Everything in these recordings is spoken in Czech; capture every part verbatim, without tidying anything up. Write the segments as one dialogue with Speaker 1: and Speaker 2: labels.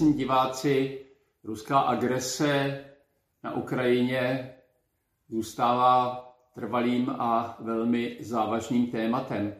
Speaker 1: drazí diváci, ruská agrese na Ukrajině zůstává trvalým a velmi závažným tématem.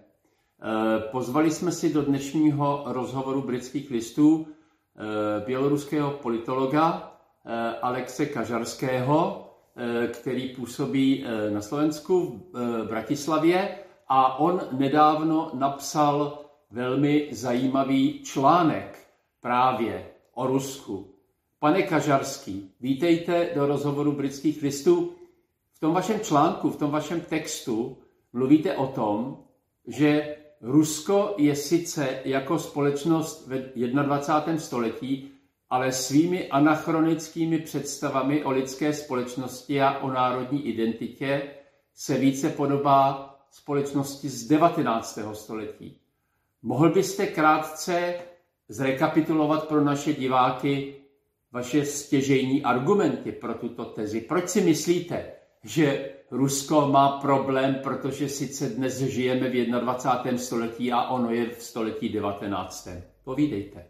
Speaker 1: Pozvali jsme si do dnešního rozhovoru Britských listů běloruského politologa Alexe Kažarského, který působí na Slovensku v Bratislavě, a on nedávno napsal velmi zajímavý článek právě o Rusku. Pane Kažarský, vítejte do rozhovoru Britských listů. V tom vašem článku, v tom vašem textu mluvíte o tom, že Rusko je sice jako společnost ve dvacátém prvním století, ale svými anachronickými představami o lidské společnosti a o národní identitě se více podobá společnosti z devatenáctého století. Mohl byste krátce zrekapitulovat pro naše diváky vaše stěžejní argumenty pro tuto tezi? Proč si myslíte, že Rusko má problém, protože sice dnes žijeme v dvacátém prvním století a ono je v století devatenáctém? Povídejte.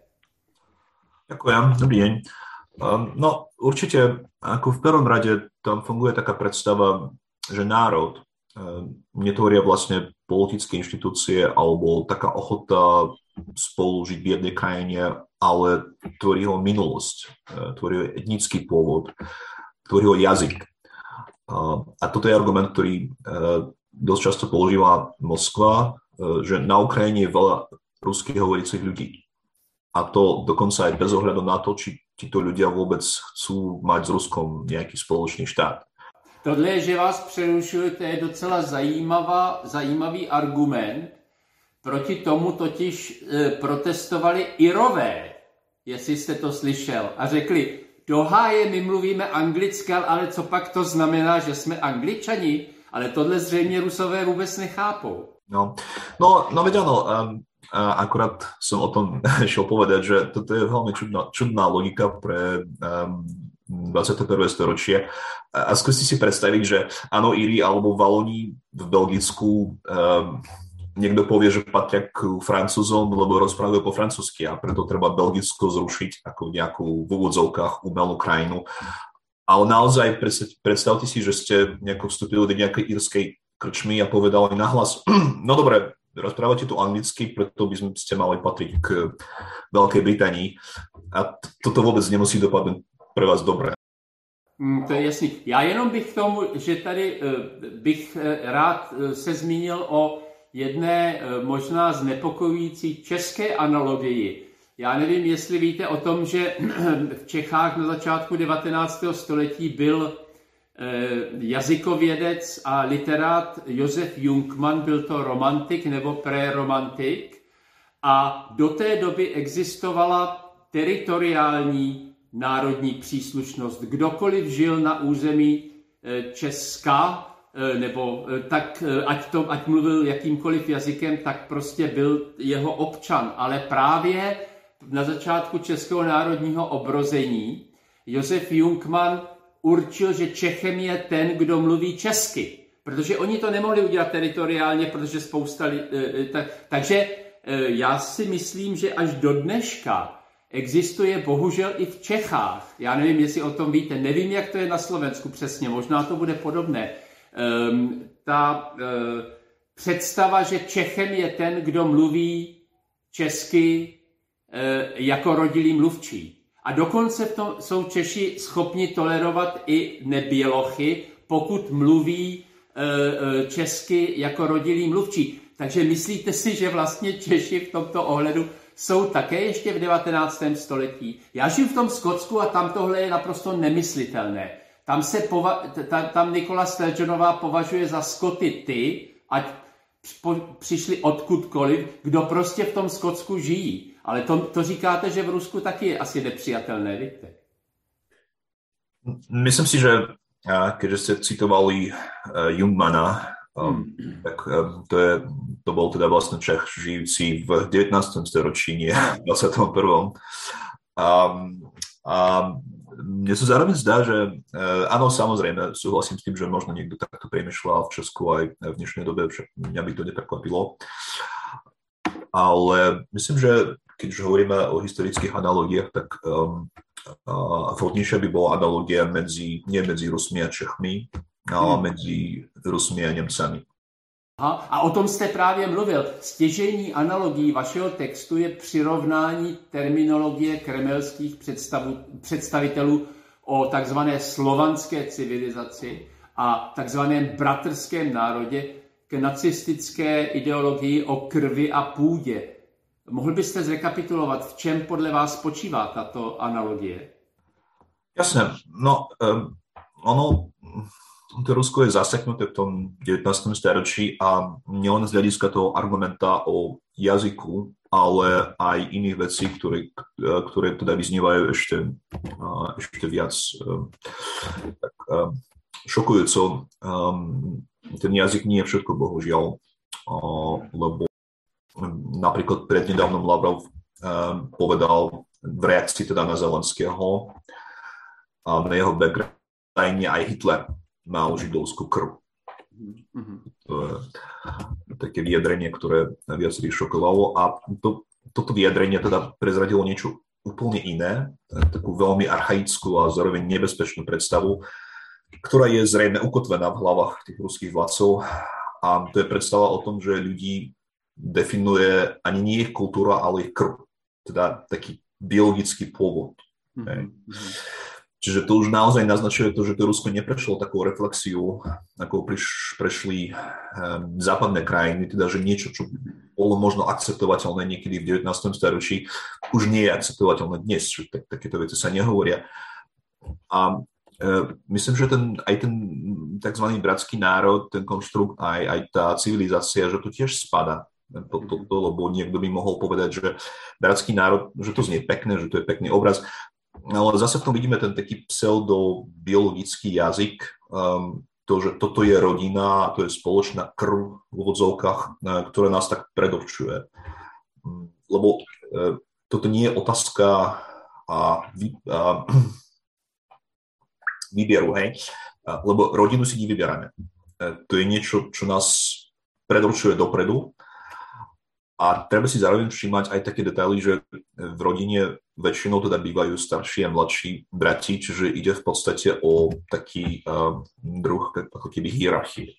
Speaker 2: Ďakujem, dobrý deň. Um, no určite, ako v prvom rade tam funguje taká predstava, že národ um, netvoria vlastne politické inštitúcie alebo taká ochota spolu žiť v jednej krajine, ale tvorí ho minulosť, uh, tvorí ho etnický pôvod, tvorí ho jazyk. Uh, a toto je argument, ktorý uh, dosť často používa Moskva, uh, že na Ukrajine je veľa rusky hovoricích ľudí. A to dokonca aj bez ohľadu na to, či títo ľudia vôbec chcú mať s Ruskom nejaký spoločný štát.
Speaker 1: Tohle, že vás přerušuju, to je docela zajímavá, zajímavý argument. Proti tomu totiž e, protestovali Irové, jestli jste to slyšel, a řekli, do háje my mluvíme anglicky, ale co pak to znamená, že jsme Angličani? Ale tohle zřejmě Rusové vůbec nechápou.
Speaker 2: No, no, no veď áno, um... A akurát som o tom šiel povedať, že toto je veľmi čudná, čudná logika pre um, dvadsiate prvé storočie. A skúste si predstaviť, že áno, Íri alebo Valoni v Belgicku um, niekto povie, že patria k Francúzom, lebo rozprávajú po francúzsky a preto treba Belgicko zrušiť ako nejakú v úvodzovkách umelú krajinu. Ale naozaj predstavte si, že ste nejako vstúpili do nejakej írskej krčmy a povedali nahlas, no dobre, rozprávate tu anglicky, preto by ste mali patriť k Veľkej Británii. A toto vôbec nemusí dopadnúť pre vás dobré.
Speaker 1: Mm, to je jasný. Já jenom bych k tomu, že tady bych rád se zmínil o jedné možná znepokojující české analogii. Já nevím, jestli víte o tom, že v Čechách na začátku devatenáctého století byl jazykovědec a literát Josef Jungmann, byl to romantik nebo preromantik, a do té doby existovala teritoriální národní příslušnost. Kdokoliv žil na území Česka, nebo tak, ať, to, ať mluvil jakýmkoliv jazykem, tak prostě byl jeho občan. Ale právě na začátku českého národního obrození Josef Jungmann určil, že Čechem je ten, kdo mluví česky. Protože oni to nemohli udělat teritoriálně, protože spousta... Tak, takže já si myslím, že až do dneška existuje bohužel i v Čechách. Já nevím, jestli o tom víte. Nevím, jak to je na Slovensku přesně. Možná to bude podobné. Um, ta uh, představa, že Čechem je ten, kdo mluví česky uh, jako rodilý mluvčí. A dokonce v tom jsou Češi schopni tolerovat i nebělochy, pokud mluví e, česky jako rodilý mluvčí. Takže myslíte si, že vlastně Češi v tomto ohledu jsou také ještě v devatenáctém století? Já žiju v tom Skotsku a tam tohle je naprosto nemyslitelné. Tam, se pova- tam, tam Nikola Sturgeonová považuje za Skoty ty, ať přišli odkudkoliv, kdo prostě v tom Skotsku žijí. Ale to, to říkáte, že v Rusku taky je asi nepřijatelné, víte?
Speaker 2: Myslím si, že keďže ste citovali Jungmana, um, hmm. tak um, to, je, to bol teda vlastne Čech žijúci v devätnástom storočí, nie v dvadsiatom prvom. Um, a mne sa zároveň zdá, že uh, áno, samozrejme, súhlasím s tým, že možno niekto takto premýšľa v Česku aj v dnešnej dobe, však mňa by to neprekvapilo. Ale myslím, že keď už hovoríme o historických analógiách, tak um, uh, vhodnejšia by bola analogia medzi, nie medzi Rusmi a Čechmi, ale hmm. medzi Rusmi a Němcami.
Speaker 1: Aha, a o tom jste právě mluvil. Stěžejní analogií vašeho textu je přirovnání terminologie kremelských představitelů o takzvané slovanské civilizaci a takzvaném bratrském národě k nacistické ideologii o krvi a půdě. Mohl byste zrekapitulovat, v čem podle vás spočívá tato analogie?
Speaker 2: Jasne. No, um, ono, to Rusko je zaseknuté v tom devätnástom storočí a nielen z hľadiska toho argumenta o jazyku, ale aj iných vecí, ktoré, ktoré teda vyznievajú ešte, ešte viac tak, šokujúco. Ten jazyk nie je všetko, bohužiaľ, lebo napríklad prednedávnom Lavrov povedal v reakcii teda na Zelenského a na jeho background aj Hitler mal židovskú krv. Mm-hmm. To je také vyjadrenie, ktoré viacerých šokovalo a to, toto vyjadrenie teda prezradilo niečo úplne iné, takú veľmi archaickú a zároveň nebezpečnú predstavu, ktorá je zrejme ukotvená v hlavách tých ruských vládcov a to je predstava o tom, že ľudí definuje ani nie ich kultúra, ale ich krv. Teda taký biologický pôvod. Mm-hmm. Čiže to už naozaj naznačuje to, že to Rusko neprešlo takú reflexiu, ako priš, prešli um, západné krajiny, teda že niečo, čo bolo možno akceptovateľné niekedy v devätnástom storočí, už nie je akceptovateľné dnes, že tak, takéto veci sa nehovoria. A uh, myslím, že ten, aj ten tzv. Bratský národ, ten konštrukt, aj, aj tá civilizácia, že to tiež spada. To, to, to, lebo niekto by mohol povedať, že bratský národ, že to znie pekné, že to je pekný obraz, ale zase v tom vidíme ten taký pseudo-biologický jazyk, um, to, že toto je rodina, to je spoločná krv v úvodzovkách, ktorá nás tak predurčuje. Lebo uh, toto nie je otázka a, vy, a, výberu, hej? Lebo rodinu si nevyberáme. To je niečo, čo nás predurčuje dopredu. A treba si zároveň všímať aj také detaily, že v rodine väčšinou teda bývajú starší a mladší brati, čiže ide v podstate o taký uh, druh ako keby hierarchie.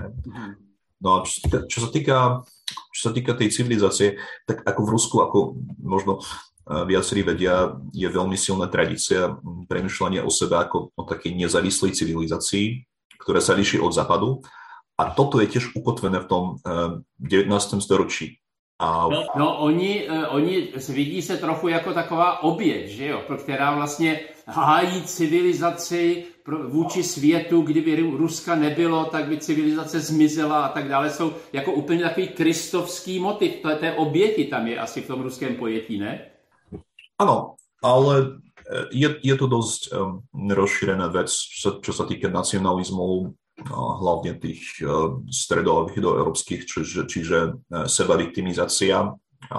Speaker 2: No a čo, čo, sa týka, čo sa týka tej civilizácie, tak ako v Rusku, ako možno uh, viacerí vedia, je veľmi silná tradícia premýšľania o sebe ako o takej nezávislej civilizácii, ktorá sa líši od západu. A toto je tiež ukotvené v tom uh, devätnástom storočí.
Speaker 1: No, no oni, oni vidí se trochu jako taková oběť, že jo, která vlastně hájí civilizaci vůči světu, kdyby Ruska nebylo, tak by civilizace zmizela a tak dále. Jsou jako úplně takový kristovský motiv, to je té oběti tam je asi v tom ruském pojetí, ne?
Speaker 2: Ano, ale je, je to dosť um, rozšírená vec, čo, čo sa týka nacionalizmu, hlavne tých uh, stredo- a východoeurópskych, čiže, čiže uh, sebaviktimizácia a,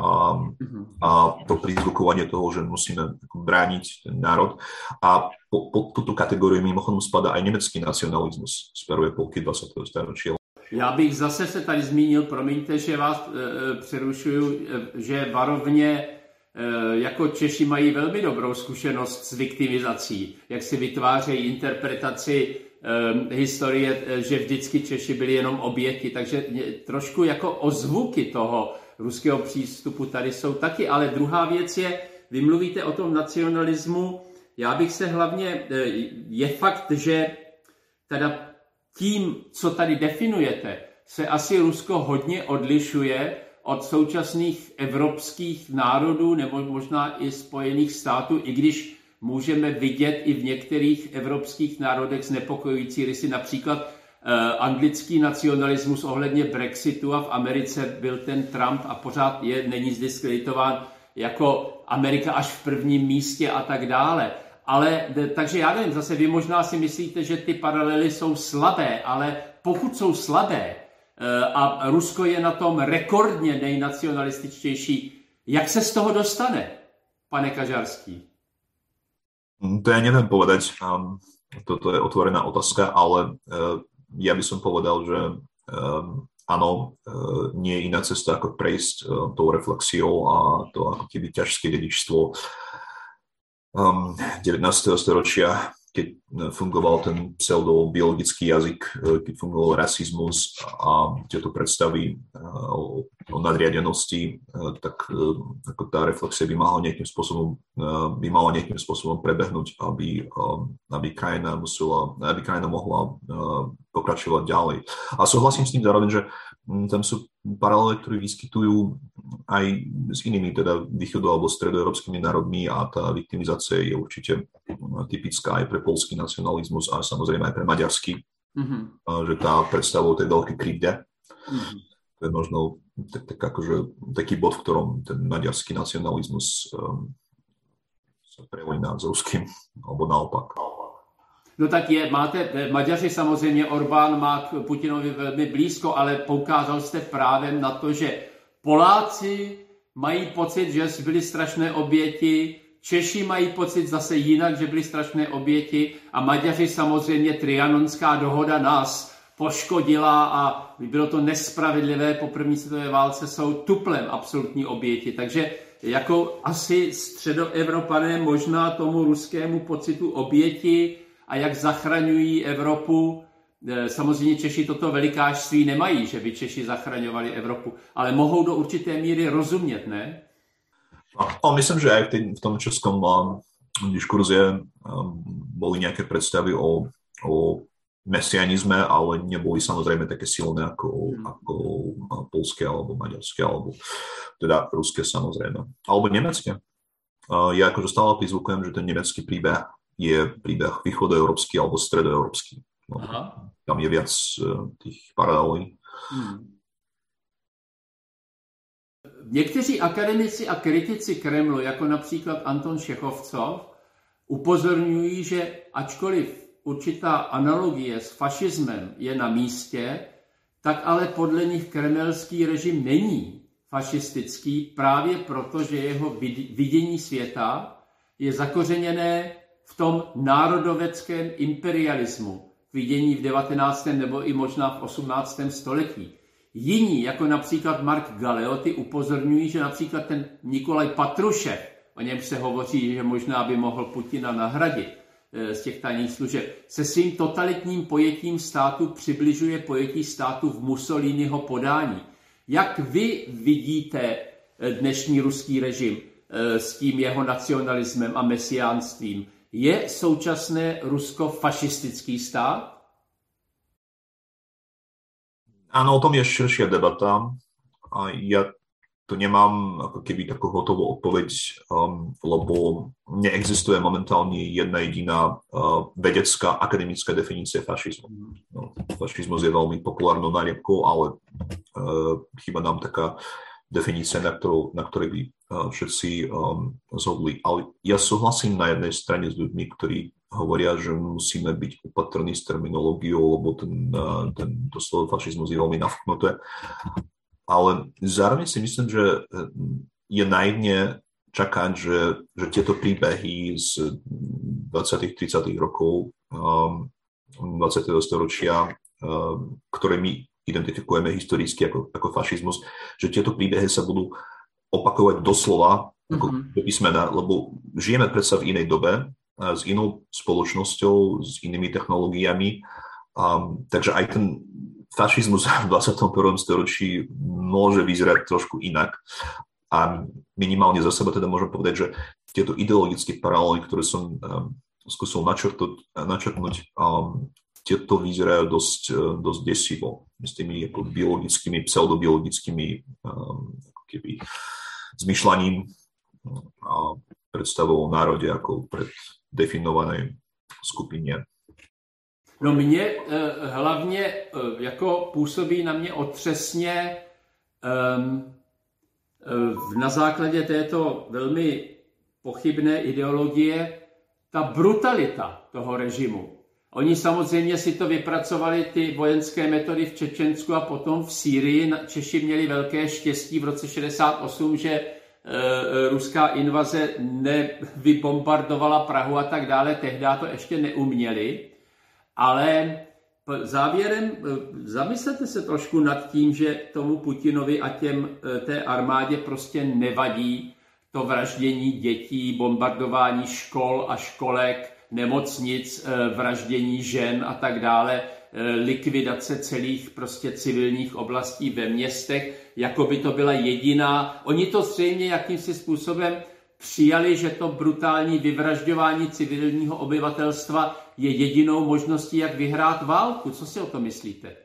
Speaker 2: a to prizvukovanie toho, že musíme brániť ten národ. A po, po túto kategóriu mimochodom spadá aj nemecký nacionalismus z prvej polky dvadsiateho storočia.
Speaker 1: Já bych zase se tady zmínil, promiňte, že vás e, přerušuju, e, že varovně e, jako Češi mají velmi dobrou zkušenost s viktimizací, jak si vytvářejí interpretaci historie, že vždycky Češi byli jenom oběti, takže trošku jako ozvuky toho ruského přístupu tady jsou taky, ale druhá věc je, vy mluvíte o tom nacionalismu, já bych se hlavně, je fakt, že teda tím, co tady definujete, se asi Rusko hodně odlišuje od současných evropských národů nebo možná i Spojených států, i když můžeme vidět i v některých evropských národech znepokojující rysy, například eh, anglický nacionalismus ohledně Brexitu a v Americe byl ten Trump a pořád je, není zdiskreditován jako Amerika až v prvním místě a tak dále. Ale, takže já nevím, zase vy možná si myslíte, že ty paralely jsou slabé, ale pokud jsou slabé eh, a Rusko je na tom rekordně nejnacionalističtější, jak se z toho dostane, pane Kažarský?
Speaker 2: To ja neviem povedať, um, toto je otvorená otázka, ale uh, ja by som povedal, že um, áno, nie je iná cesta, ako prejsť tou reflexiou a to ako keby ťažské dedičstvo um, devätnásteho storočia, keď fungoval ten pseudobiologický jazyk, keď fungoval rasizmus a tieto predstavy o, o nadriadenosti, tak ako tá reflexia by mala nejakým spôsobom, by mala nejakým spôsobom prebehnúť, aby, aby, krajina musela, aby krajina mohla pokračovať ďalej. A súhlasím s tým zároveň, že tam sú paralely, ktoré vyskytujú aj s inými, teda východo- alebo stredoeurópskymi národmi a tá viktimizácia je určite typická aj pre poľský nacionalizmus a samozrejme aj pre maďarský, mm-hmm. že tá predstava o tej veľkej krivde, mm-hmm. to je možno tak, tak akože, taký bod, v ktorom ten maďarský nacionalizmus um, sa prelína s ruským, alebo naopak.
Speaker 1: No tak je, máte, Maďaři samozřejmě, Orbán má k Putinovi velmi blízko, ale poukázal jste právem na to, že Poláci mají pocit, že byly strašné oběti, Češi mají pocit zase jinak, že byly strašné oběti a Maďaři samozřejmě Trianonská dohoda nás poškodila a bylo to nespravedlivé, po první světové válce jsou tuplem absolutní oběti. Takže jako asi středoevropané možná tomu ruskému pocitu oběti a jak zachraňují Evropu. Samozřejmě Češi toto velikářství nemají, že by Češi zachraňovali Evropu, ale mohou do určité míry rozumět, ne?
Speaker 2: No, myslím, že aj v, tý, v tom českom um, diskurze um, boli nejaké predstavy o, o mesianizme, ale neboli samozrejme také silné ako, hmm. ako poľské alebo maďarské, alebo teda ruské samozrejme. Alebo nemecké. Uh, ja akože stále prizvukujem, že ten nemecký príbeh je príbeh východoeurópsky alebo stredoeurópsky. No, tam je viac uh, tých paralelí. Hmm.
Speaker 1: Někteří akademici a kritici Kremlu, jako například Anton Šechovcov, upozorňují, že ačkoliv určitá analogie s fašismem je na místě, tak ale podle nich kremelský režim není fašistický právě proto, že jeho vidění světa je zakořeněné v tom národoveckém imperialismu, vidění v devatenáctém nebo i možná v osmnáctém století. Jiní, jako například Mark Galeotti, upozorňují, že například ten Nikolaj Patrušev, o něm se hovoří, že možná by mohl Putina nahradit z těch tajných služeb, se svým totalitním pojetím státu přibližuje pojetí státu v Mussoliniho podání. Jak vy vidíte dnešní ruský režim s tím jeho nacionalismem a mesiánstvím? Je současné Rusko fašistický stát?
Speaker 2: Áno, o tom je širšia debata a ja tu nemám ako keby takú hotovú odpoveď, um, lebo neexistuje momentálne jedna jediná uh, vedecká akademická definícia fašizmu. No, fašizmus je veľmi populárnou nálepkou, ale uh, chýba nám taká definícia, na, ktorú, na ktorej by uh, všetci um, zhodli. Ale ja súhlasím na jednej strane s ľuďmi, ktorí hovoria, že musíme byť opatrní s terminológiou, lebo ten, ten, to slovo fašizmus je veľmi nafúknuté. Ale zároveň si myslím, že je naivne čakať, že, že tieto príbehy z dvadsiatych tridsiatych rokov um, dvadsiateho storočia, um, ktoré my identifikujeme historicky ako, ako fašizmus, že tieto príbehy sa budú opakovať doslova ako mm-hmm. do písmena, lebo žijeme predsa v inej dobe, s inou spoločnosťou, s inými technológiami. Um, takže aj ten fašizmus v dvadsiatom prvom storočí môže vyzerať trošku inak. A minimálne za seba teda môžem povedať, že tieto ideologické paralely, ktoré som um, skúsil načrtnúť, načrtnúť um, tieto vyzerajú dosť, dosť desivo. S tými ako biologickými, pseudobiologickými um, keby zmyšľaním a predstavou o národe ako pred definované skupině.
Speaker 1: No mě eh, hlavně eh, jako působí na mě otřesně eh, na základě této velmi pochybné ideologie ta brutalita toho režimu. Oni samozřejmě si to vypracovali, ty vojenské metody v Čečensku a potom v Sýrii. Češi měli velké štěstí v roce šedesát osm, že ruská invaze nevybombardovala Prahu a tak dále, tehdy to ještě neuměli, ale závěrem zamyslete se trošku nad tím, že tomu Putinovi a těm té armádě prostě nevadí to vraždění dětí, bombardování škol a školek, nemocnic, vraždění žen a tak dále, likvidace celých prostě civilních oblastí ve městech, jako by to byla jediná. Oni to zřejmě jakýmsi způsobem přijali, že to brutální vyvražďování civilního obyvatelstva je jedinou možností, jak vyhrát válku. Co si o to myslíte?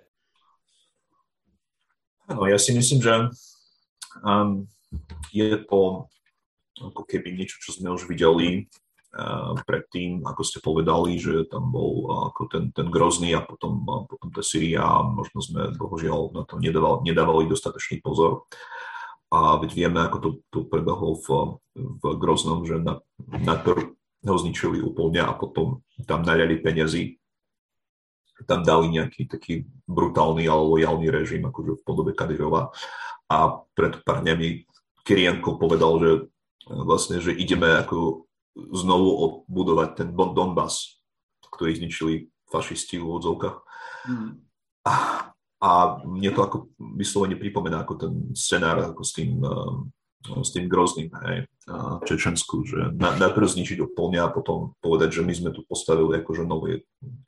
Speaker 2: No, ja si myslím, že um, je to ako keby niečo, čo sme už videli uh, predtým, ako ste povedali, že tam bol uh, ako ten, ten Grozný a potom, uh, potom tá Syria a možno sme bohužiaľ na to nedávali, nedávali dostatočný pozor. A veď vieme, ako to, to prebehlo v, v Groznom, že na, najprv ho zničili úplne a potom tam naliali peniazy, tam dali nejaký taký brutálny, ale lojálny režim, akože v podobe Kadyrova. A pred pár dňami Kirienko povedal, že vlastne, že ideme ako znovu odbudovať ten Donbas, ktorý zničili fašisti v úvodzovkách. Mm. A, a mne to ako vyslovene pripomína ako ten scenár ako s tým, s tým Grozným, hej, Čečensku, že na, najprv zničiť úplne a potom povedať, že my sme tu postavili akože nové,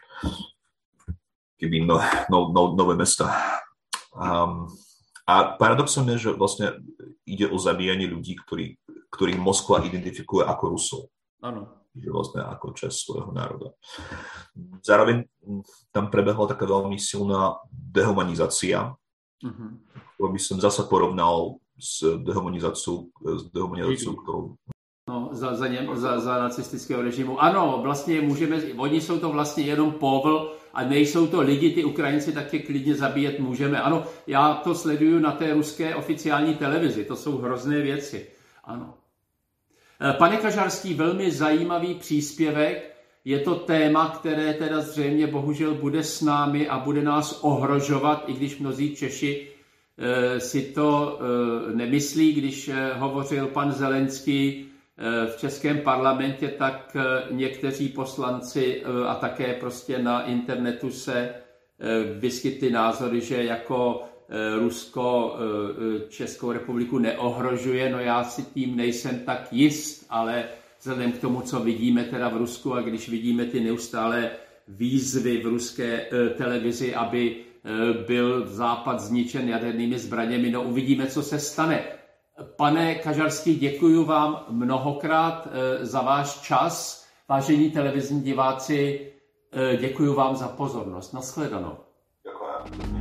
Speaker 2: keby no, no, no, nové mesta. Um, a paradoxom je, že vlastne ide o zabíjanie ľudí, ktorí, ktorých Moskva identifikuje ako Rusov.
Speaker 1: Áno.
Speaker 2: Že vlastne ako časť svojho národa. Zároveň tam prebehla taká veľmi silná dehumanizácia, uh-huh. ktorú by som zasa porovnal s dehumanizáciou, s dehumanizáciou, ktorou...
Speaker 1: No, za, za, ně, za, za nacistického režimu. Ano, vlastně můžeme, oni jsou to vlastně jenom povl a nejsou to lidi, ty Ukrajinci taky klidně zabíjet můžeme. Ano, já to sleduju na té ruské oficiální televizi, to jsou hrozné věci. Ano. Pane Kažarský, velmi zajímavý příspěvek. Je to téma, které teda zřejmě bohužel bude s námi a bude nás ohrožovat, i když mnozí Češi e, si to e, nemyslí. Když e, hovořil pan Zelenský e, v českém parlamentě, tak e, někteří poslanci e, a také prostě na internetu se e, vyskytly názory, že jako Rusko Českou republiku neohrožuje, no já si tím nejsem tak jist, ale vzhledem k tomu, co vidíme teda v Rusku a když vidíme ty neustálé výzvy v ruské televizi, aby byl Západ zničen jadernými zbraněmi, no uvidíme, co se stane. Pane Kažarský, děkuji vám mnohokrát za váš čas. Vážení televizní diváci, děkuji vám za pozornost. Nashledanou.
Speaker 2: Děkuji.